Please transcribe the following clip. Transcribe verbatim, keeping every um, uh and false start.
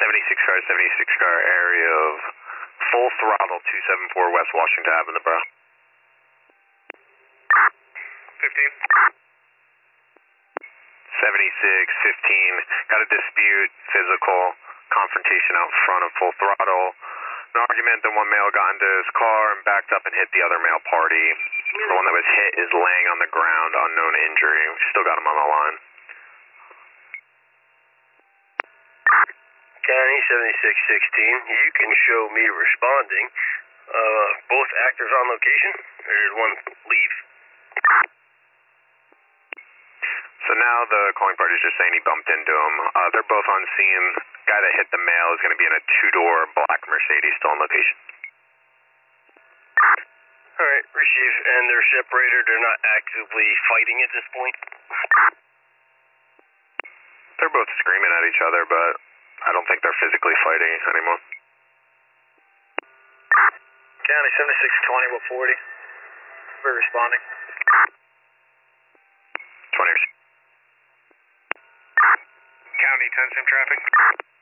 seventy-six car, seventy-six car area of full throttle two seven four West Washington Avenue, bro. fifteen. seventy-six fifteen, got a dispute, physical, confrontation out front of full throttle. An argument, then one male got into his car and backed up and hit the other male party. The one that was hit is laying on the ground, unknown injury. We still got him on the line. County seventy-six sixteen, you can show me responding. Uh, both actors on location, or did one leave? So now the calling party is just saying he bumped into him. Uh, they're both on scene. Guy that hit the male is going to be in a two-door black Mercedes, still on location. Alright, receive. And they're separated, they're not actively fighting at this point? They're both screaming at each other, but I don't think they're physically fighting anymore. County seventy-six twenty, what forty? We're responding. twenty. County ten sim traffic.